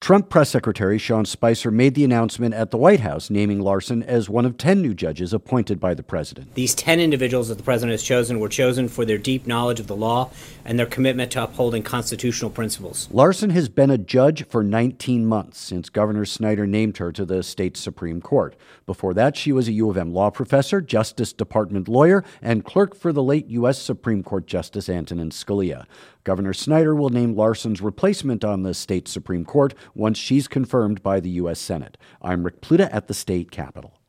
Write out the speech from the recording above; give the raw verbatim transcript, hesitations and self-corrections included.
Trump Press Secretary Sean Spicer made the announcement at the White House, naming Larson as one of ten new judges appointed by the president. These ten individuals that the president has chosen were chosen for their deep knowledge of the law and their commitment to upholding constitutional principles. Larson has been a judge for nineteen months since Governor Snyder named her to the state Supreme Court. Before that, she was a U of M law professor, Justice Department lawyer, and clerk for the late U S Supreme Court Justice Antonin Scalia. Governor Snyder will name Larson's replacement on the state Supreme Court once she's confirmed by the U S Senate. I'm Rick Pluta at the state capitol.